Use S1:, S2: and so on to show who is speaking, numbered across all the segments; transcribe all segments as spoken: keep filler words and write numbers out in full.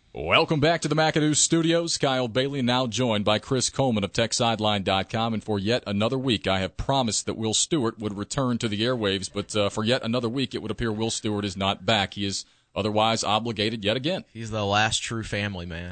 S1: Welcome back to the McAdoo Studios. Kyle Bailey now joined by Chris Coleman of Tech Sideline dot com. And for yet another week, I have promised that Will Stewart would return to the airwaves. But uh, for yet another week, it would appear Will Stewart is not back. He is otherwise obligated yet again.
S2: He's the last true family man.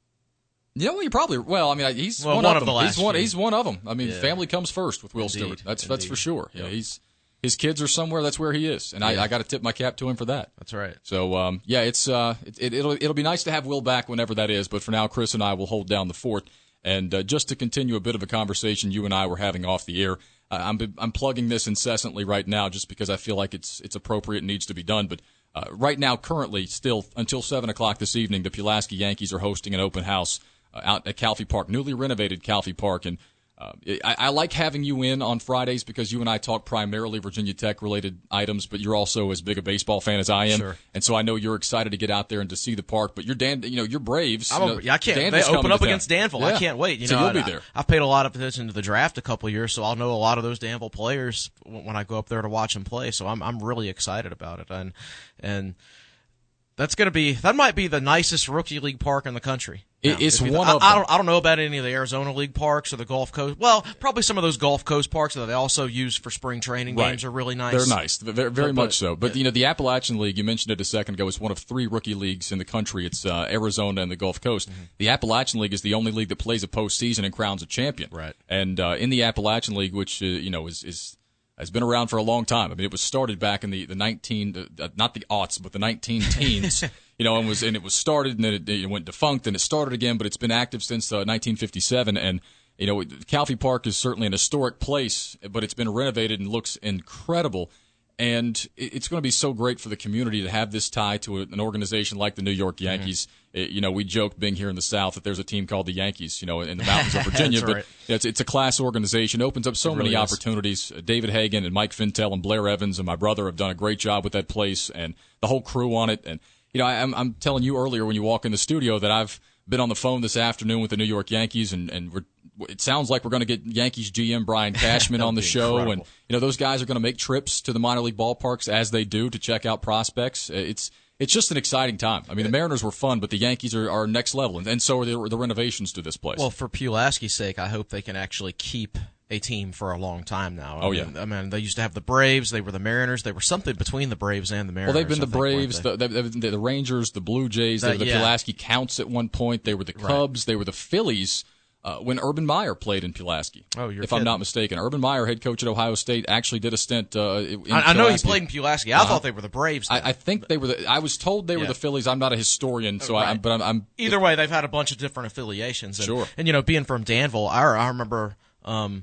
S1: Yeah, well, you probably. Well, I mean, he's
S2: well,
S1: one,
S2: one
S1: of,
S2: of
S1: them.
S2: the last.
S1: He's one.
S2: Few.
S1: He's one of them. I mean,
S2: yeah.
S1: family comes first with Will
S2: Indeed.
S1: Stewart. That's
S2: Indeed.
S1: that's for sure.
S2: Yep.
S1: Yeah, he's his kids are somewhere. That's where he is, and yeah. I, I got to tip my cap to him for that.
S2: That's right.
S1: So, um, yeah, it's uh, it, it, it'll it'll be nice to have Will back whenever that is. But for now, Chris and I will hold down the fort. And uh, just to continue a bit of a conversation you and I were having off the air, uh, I'm I'm plugging this incessantly right now just because I feel like it's it's appropriate and needs to be done. But uh, right now, currently, still until seven o'clock this evening, the Pulaski Yankees are hosting an open house uh, out at Calfee Park, newly renovated Calfee Park, and. Uh, I, I like having you in on Fridays because you and I talk primarily Virginia Tech-related items, but you're also as big a baseball fan as I am,
S2: sure.
S1: and so I know you're excited to get out there and to see the park. But you're Dan, you know, you're Braves.
S2: I'm
S1: you
S2: a,
S1: know,
S2: I can't.
S1: Danville's
S2: they open up
S1: coming
S2: against Danville.
S1: Yeah.
S2: I can't wait. You
S1: so
S2: know,
S1: you'll be
S2: I,
S1: there.
S2: I've paid a lot of attention to the draft a couple of years, so I'll know a lot of those Danville players when I go up there to watch them play. So I'm I'm really excited about it, and and that's going to be that might be the nicest rookie league park in the country.
S1: It,
S2: Now,
S1: it's
S2: you,
S1: one
S2: I,
S1: of
S2: I
S1: them.
S2: don't I don't know about any of the Arizona League parks or the Gulf Coast. Well, probably some of those Gulf Coast parks that they also use for spring training
S1: Right.
S2: games are really nice.
S1: They're nice, very, very
S2: But-
S1: much
S2: but-
S1: so. But you know, the Appalachian League, you mentioned it a second ago, is one of three rookie leagues in the country. It's uh, Arizona and the Gulf Coast.
S2: Mm-hmm.
S1: The Appalachian League is the only league that plays a postseason and crowns a champion.
S2: Right.
S1: And uh, in the Appalachian League, which uh, you know is is has been around for a long time. I mean, it was started back in the the nineteen, uh, not the aughts, but the nineteen teens. You know, and was and it was started and then it, it went defunct and it started again, but it's been active since uh, nineteen fifty-seven. And you know, Calfee Park is certainly an historic place, but it's been renovated and looks incredible. And it's going to be so great for the community to have this tie to an organization like the New York Yankees. Mm-hmm. It, you know, we joke being here in the South that there's a team called the Yankees, you know, in the mountains of Virginia. but
S2: right.
S1: it's, it's a class organization. It opens up so
S2: it
S1: many
S2: really is.
S1: opportunities. Uh, David Hagan and Mike Fintel and Blair Evans and my brother have done a great job with that place and the whole crew on it. And, you know, I, I'm, I'm telling you earlier when you walk in the studio that I've been on the phone this afternoon with the New York Yankees, and, and we're, it sounds like we're going to get Yankees G M Brian Cashman on the show.
S2: Incredible.
S1: And, you know, those guys are going to make trips to the minor league ballparks as they do to check out prospects. It's it's just an exciting time. I mean, the Mariners were fun, but the Yankees are, are next level, and, and so are the, the renovations to this place.
S2: Well, for Pulaski's sake, I hope they can actually keep a team for a long time now. I
S1: Oh,
S2: mean,
S1: yeah.
S2: I mean, they used to have the Braves. They were the Mariners. They were something between the Braves and the Mariners.
S1: Well, they've been
S2: I
S1: the
S2: think, weren't
S1: Braves,
S2: they?
S1: the, the, the, the Rangers, the Blue Jays, they
S2: That-
S1: were the
S2: yeah.
S1: Pulaski Counts at one point. They were the Cubs. They were the Phillies uh, when Urban Meyer played in Pulaski.
S2: Oh, you're
S1: If
S2: kidding.
S1: I'm not mistaken. Urban Meyer, head coach at Ohio State, actually did a stint uh, in
S2: I, I know he
S1: Pulaski.
S2: played in Pulaski. I
S1: Uh-huh.
S2: thought they were the Braves. then.
S1: I, I think they were the. I was told they were
S2: Yeah.
S1: the Phillies. I'm not a historian, so I,
S2: Right.
S1: but I'm. I'm
S2: Either way, they've had a bunch of different affiliations. And,
S1: Sure.
S2: And, you know, being from Danville, I, I remember um,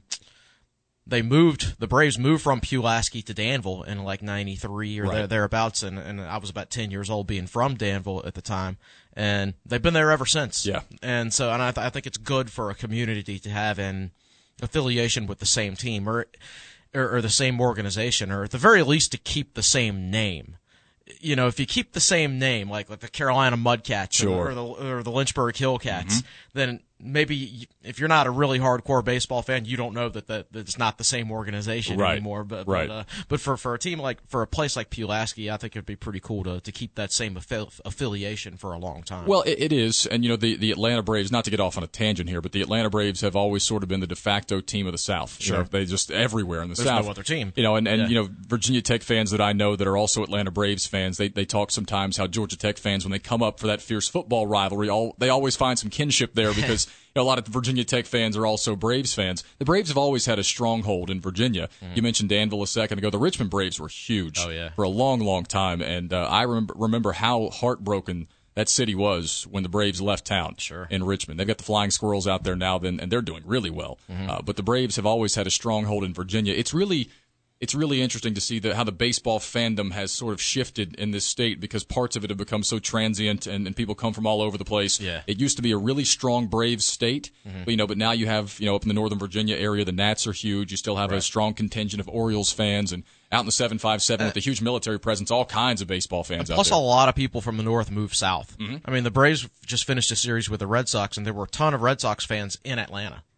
S2: they moved, the Braves moved from Pulaski to Danville in like ninety-three or
S1: Right.
S2: there, thereabouts, and, and I was about ten years old being from Danville at the time. And they've been there ever since.
S1: Yeah.
S2: And so, and I, th- I think it's good for a community to have an affiliation with the same team or, or, or the same organization, or at the very least to keep the same name. You know, if you keep the same name, like like the Carolina Mudcats
S1: Sure.
S2: or the or the Lynchburg Hillcats, then maybe y- if you're not a really hardcore baseball fan, you don't know that, that, that it's not the same organization
S1: Right.
S2: anymore. But
S1: Right.
S2: but, uh, but for, for a team like for a place like Pulaski, I think it'd be pretty cool to to keep that same affi- affiliation for a long time.
S1: Well, it, it is, and you know the, the Atlanta Braves. Not to get off on a tangent here, but the Atlanta Braves have always sort of been the de facto team of the South. You
S2: Sure.
S1: know, they just everywhere in the
S2: There's
S1: South.
S2: no other team.
S1: You know, and, and
S2: Yeah.
S1: you know Virginia Tech fans that I know that are also Atlanta Braves fans. They they talk sometimes how Georgia Tech fans, when they come up for that fierce football rivalry, all they always find some kinship there because you know, a lot of Virginia Tech fans are also Braves fans. The Braves have always had a stronghold in Virginia. You mentioned Danville a second ago. The Richmond Braves were huge
S2: Oh, yeah.
S1: for a long, long time, and uh, I remember remember how heartbroken that city was when the Braves left town
S2: Sure.
S1: in Richmond. They've got the Flying Squirrels out there now, then, and they're doing really well. Uh, but the Braves have always had a stronghold in Virginia. It's really it's really interesting to see the, how the baseball fandom has sort of shifted in this state because parts of it have become so transient and, and people come from all over the place.
S2: Yeah.
S1: It used to be a really strong Braves state, but, you know, but now you have, you know, up in the Northern Virginia area, the Nats are huge. You still have a strong contingent of Orioles fans, and out in the seven five seven with the huge military presence, all kinds of baseball fans out
S2: Plus,
S1: there.
S2: a lot of people from the north move south.
S1: Mm-hmm.
S2: I mean, the Braves just finished a series with the Red Sox, and there were a ton of Red Sox fans in Atlanta.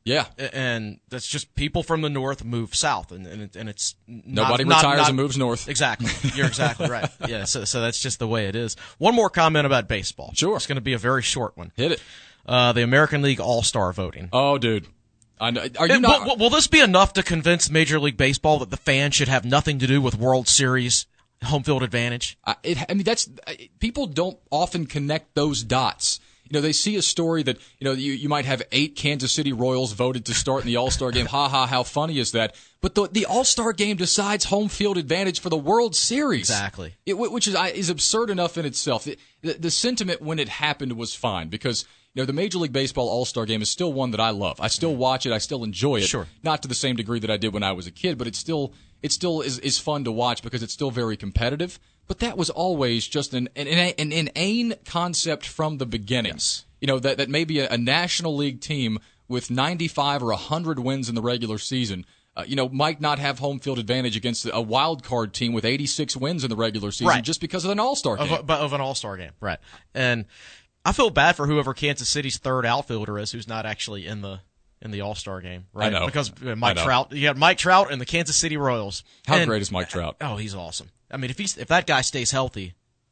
S1: Yeah.
S2: And that's just people from the north move south, and and, it, and it's not,
S1: nobody
S2: not,
S1: retires
S2: not,
S1: and moves north.
S2: Exactly. You're exactly right. Yeah, so so that's just the way it is. One more comment about baseball.
S1: Sure.
S2: It's going to be a very short one.
S1: Hit it.
S2: Uh, the American League All-Star voting.
S1: Oh, dude. I know. Are you
S2: it,
S1: not?
S2: Will, will this be enough to convince Major League Baseball that the fans should have nothing to do with World Series home field advantage?
S1: I, it, I mean, that's people don't often connect those dots. You know, they see a story that, you know, you, you might have eight Kansas City Royals voted to start in the All-Star game. Ha ha, how funny is that? But the, the All-Star game decides home field advantage for the World Series.
S2: Exactly.
S1: It, which is is absurd enough in itself. It, the, the sentiment when it happened was fine because, you know, the Major League Baseball All-Star game is still one that I love. I still watch it. I still enjoy it.
S2: Sure. Not
S1: to the same degree that I did when I was a kid, but it's still it still is, is fun to watch because it's still very competitive. But that was always just an an, an inane concept from the beginning.
S2: Yes.
S1: You know, that, that maybe a, a National League team with ninety-five or one hundred wins in the regular season, uh, you know, might not have home field advantage against a wild card team with eighty-six wins in the regular season
S2: right.
S1: just because of an All-Star game.
S2: Of, a, of an All-Star game, right. And I feel bad for whoever Kansas City's third outfielder is who's not actually in the in the All-Star game, right?
S1: I know.
S2: Because Mike Trout, you got Mike Trout and the Kansas City Royals.
S1: How
S2: and,
S1: great is Mike Trout?
S2: Oh, he's awesome. I mean, if he's if that guy stays healthy,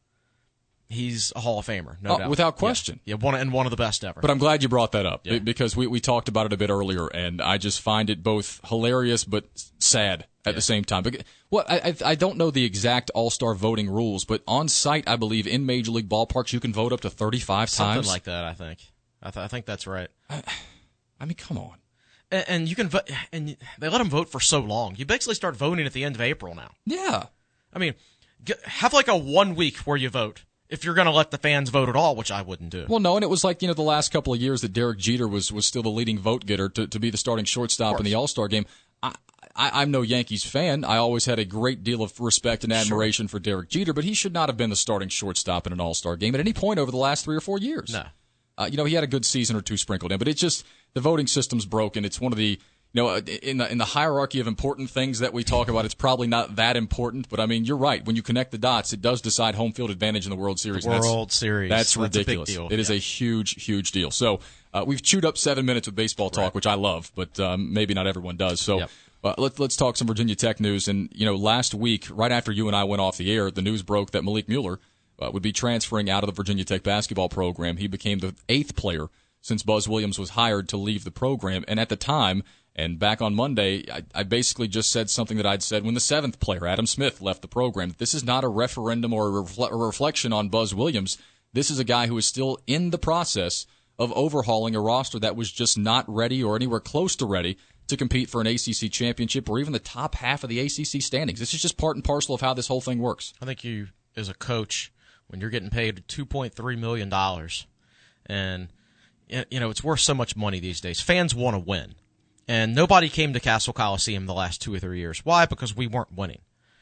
S2: he's a Hall of Famer, no
S1: oh,
S2: doubt.
S1: Without question.
S2: Yeah, yeah, one and one of the best ever.
S1: But I'm glad you brought that up
S2: yeah.
S1: because we, we talked about it a bit earlier, and I just find it both hilarious but sad at
S2: yeah.
S1: the same time. But, well, I, I don't know the exact All-Star voting rules, but on site, I believe, in Major League ballparks, you can vote up to thirty-five
S2: Something
S1: times.
S2: Something like that, I think. I, th- I think that's right.
S1: I, I mean, come on.
S2: And, and you can vote, and they let them vote for so long. You basically start voting at the end of April now.
S1: Yeah.
S2: I mean, get, have like a one week where you vote. If you're going to let the fans vote at all, which I wouldn't do.
S1: Well, no, and it was like, you know, the last couple of years that Derek Jeter was, was still the leading vote getter to, to be the starting shortstop in the All-Star game. I, I, I'm no Yankees fan. I always had a great deal of respect and admiration sure. for Derek Jeter, but he should not have been the starting shortstop in an All-Star game at any point over the last three or four years.
S2: No.
S1: Uh, you know, he had a good season or two sprinkled in, but it's just the voting system's broken. It's one of the You know, in the in the hierarchy of important things that we talk about, it's probably not that important. But I mean, you're right. When you connect the dots, it does decide home field advantage in the World Series.
S2: The World that's, Series.
S1: That's,
S2: that's
S1: ridiculous.
S2: A big deal.
S1: It is
S2: yeah.
S1: a huge, huge deal. So uh, we've chewed up seven minutes with baseball talk,
S2: right.
S1: which I love, but um, maybe not everyone does. So
S2: yep.
S1: uh, let's let's talk some Virginia Tech news. And you know, last week, right after you and I went off the air, the news broke that Malik Mueller uh, would be transferring out of the Virginia Tech basketball program. He became the eighth player since Buzz Williams was hired to leave the program, and at the time. And back on Monday, I, I basically just said something that I'd said when the seventh player, Adam Smith, left the program. This is not a referendum or a, refle- a reflection on Buzz Williams. This is a guy who is still in the process of overhauling a roster that was just not ready or anywhere close to ready to compete for an A C C championship or even the top half of the A C C standings. This is just part and parcel of how this whole thing works.
S2: I think you, as a coach, when you're getting paid two point three million dollars, and you know it's worth so much money these days, fans want to win. And nobody came to Castle Coliseum the last two or three years. Why? Because we weren't winning.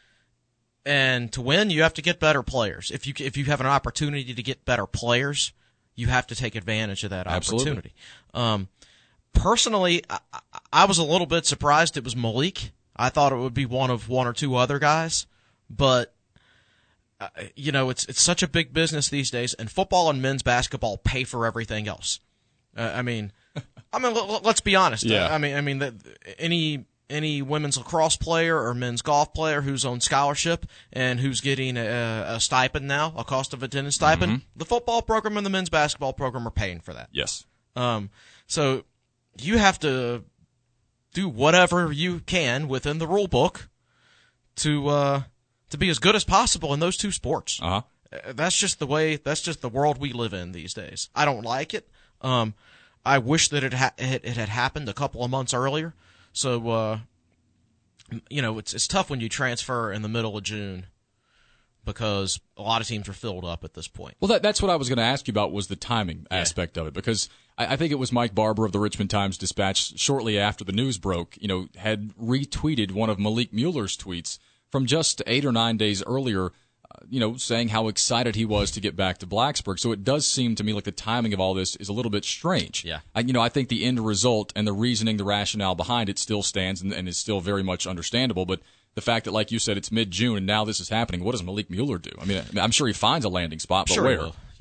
S2: And to win, you have to get better players. If you if you have an opportunity to get better players, you have to take advantage of that opportunity. Um, personally, I, I was a little bit surprised it was Malik. I thought it would be one of one or two other guys, but uh, you know, it's it's such a big business these days, and football and men's basketball pay for everything else. Uh, I mean. I mean, let's be honest.
S1: Yeah.
S2: I mean, I mean that any any women's lacrosse player or men's golf player who's on scholarship and who's getting a, a stipend now, a cost of attendance stipend, mm-hmm. the football program and the men's basketball program are paying for that.
S1: Yes.
S2: Um. So you have to do whatever you can within the rule book to uh to be as good as possible in those two sports.
S1: Uh-huh.
S2: That's just the way. That's just the world we live in these days. I don't like it. Um. I wish that it, ha- it it had happened a couple of months earlier. So, uh, you know, it's it's tough when you transfer in the middle of June because a lot of teams are filled up at this point.
S1: Well, that, that's what I was going to ask you about was the timing yeah. aspect of it, because I, I think it was Mike Barber of the Richmond Times-Dispatch shortly after the news broke, you know, had retweeted one of Malik Mueller's tweets from just eight or nine days earlier, you know, saying how excited he was to get back to Blacksburg. So it does seem to me like the timing of all this is a little bit strange.
S2: Yeah.
S1: I, you know, I think the end result and the reasoning, the rationale behind it still stands and, and is still very much understandable. But the fact that, like you said, it's mid-June and now this is happening, what does Malik Mueller do? I mean, I'm sure he finds a landing spot, but
S2: sure
S1: where?
S2: He will.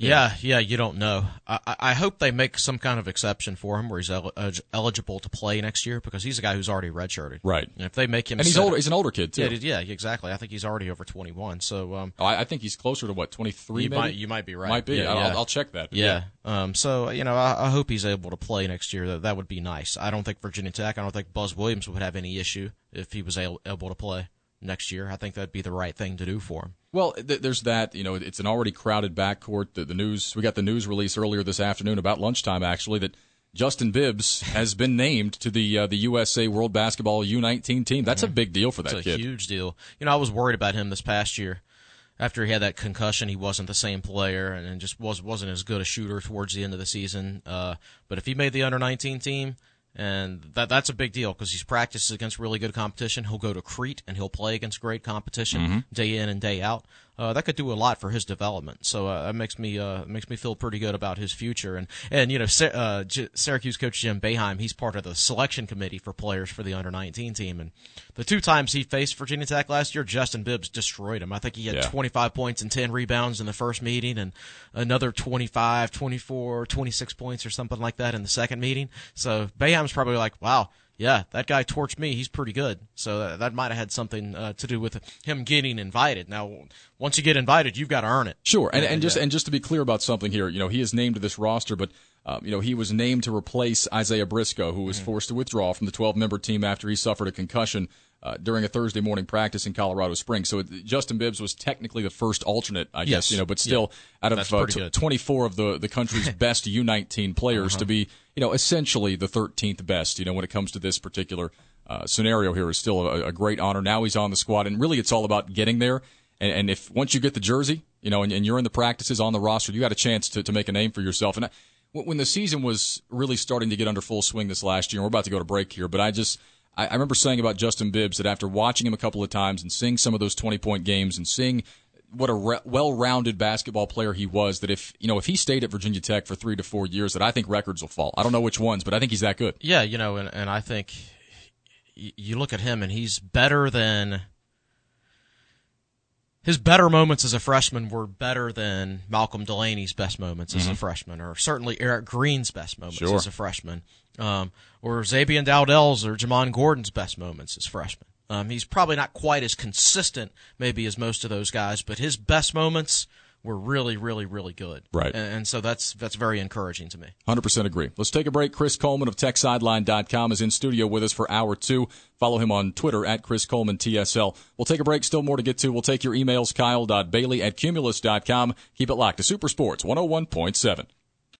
S2: Yeah, yeah, you don't know. I, I hope they make some kind of exception for him where he's el- eligible to play next year because he's a guy who's already redshirted.
S1: Right.
S2: And if they make him,
S1: and he's
S2: set,
S1: older. He's an older kid too.
S2: Yeah, yeah, exactly. I think he's already over twenty-one. So, um,
S1: oh, I, I think he's closer to what twenty-three.
S2: You
S1: maybe?
S2: might, you might be right.
S1: Might be.
S2: Yeah,
S1: I'll,
S2: yeah.
S1: I'll check that.
S2: Yeah. yeah. Um. So you know, I, I hope he's able to play next year. That that would be nice. I don't think Virginia Tech. I don't think Buzz Williams would have any issue if he was able, able to play next year. I think that'd be the right thing to do for him.
S1: Well, th- there's that. You know, it's an already crowded backcourt. The, the news we got the news release earlier this afternoon about lunchtime, actually, that Justin Bibbs has been named to the uh, the U S A World Basketball U nineteen team. That's mm-hmm. a big deal for that
S2: it's
S1: kid.
S2: It's a huge deal. You know, I was worried about him this past year. After he had that concussion, he wasn't the same player and just was wasn't as good a shooter towards the end of the season. Uh, but if he made the under nineteen team. And that that's a big deal because he's practiced against really good competition. He'll go to Crete and he'll play against great competition
S1: mm-hmm.
S2: day in and day out. Uh, that could do a lot for his development. So uh, that makes me uh, makes me feel pretty good about his future. And and you know, Sy- uh, J- Syracuse coach Jim Boeheim, he's part of the selection committee for players for the under nineteen team. And the two times he faced Virginia Tech last year, Justin Bibbs destroyed him. I think he had
S1: yeah.
S2: twenty-five points and ten rebounds in the first meeting, and another twenty-five, twenty-four, twenty-six points or something like that in the second meeting. So Boeheim's probably like, wow. Yeah, that guy torched me. He's pretty good. So that, that might have had something uh, to do with him getting invited. Now, once you get invited, you've got to earn it.
S1: Sure, and, and just and just to be clear about something here, you know, he is named to this roster, but um, you know, he was named to replace Isaiah Briscoe, who was mm-hmm. forced to withdraw from the twelve-member team after he suffered a concussion uh, during a Thursday morning practice in Colorado Springs. So it, Justin Bibbs was technically the first alternate, I
S2: yes.
S1: guess, you know, but still, yeah. out of uh, t- twenty-four of the the country's best U nineteen players, uh-huh. to be, you know, essentially the thirteenth best, you know, when it comes to this particular uh, scenario here is still a, a great honor. Now he's on the squad, and really it's all about getting there. And, and if once you get the jersey, you know, and, and you're in the practices on the roster, you got a chance to, to make a name for yourself. And I, when the season was really starting to get under full swing this last year, and we're about to go to break here, but I just I, I remember saying about Justin Bibbs that after watching him a couple of times and seeing some of those twenty-point games and seeing what a re- well-rounded basketball player he was, that if you know if he stayed at Virginia Tech for three to four years, that I think records will fall. I don't know which ones, but I think he's that good.
S2: Yeah, you know, and, and I think y- you look at him and he's better than his better moments as a freshman were better than Malcolm Delaney's best moments mm-hmm. as a freshman, or certainly Eric Green's best moments
S1: sure.
S2: as a freshman, um, or Xavier Dowdell's or Jamon Gordon's best moments as freshmen. Um, he's probably not quite as consistent, maybe, as most of those guys, but his best moments were really, really, really good.
S1: Right.
S2: And, and so that's that's very encouraging to me.
S1: one hundred percent agree. Let's take a break. Chris Coleman of Tech Sideline dot com is in studio with us for hour two. Follow him on Twitter at Chris Coleman T S L. We'll take a break. Still more to get to. We'll take your emails, Kyle dot Bailey at Cumulus dot com. Keep it locked to Super Sports one oh one point seven.